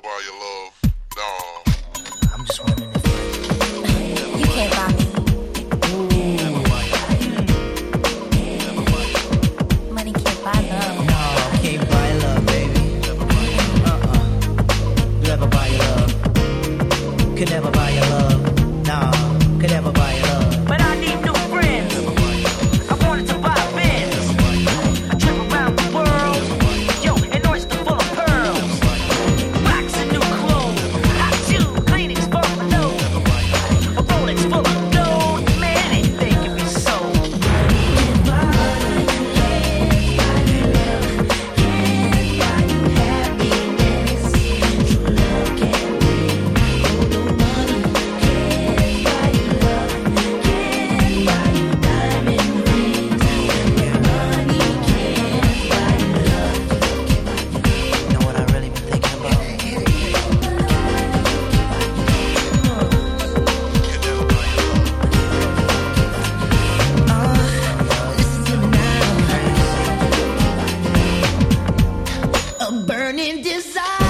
buy your love. No. I'm just wondering if You can't buy me. Money can't buy love. no, can't buy love, baby. Never buy your love. Could never buy your love. No, could never buy your love. But I need new friends. I wanted to buy a Benz. A trip around the world. Yo, an oyster full of pearls. Rocks and new clothes. Hot shoes, cleanings for my nose. A Rolex full of gold. Man, anything can be sold. You know what I really been thinking about? Listen to me now. A burning desire.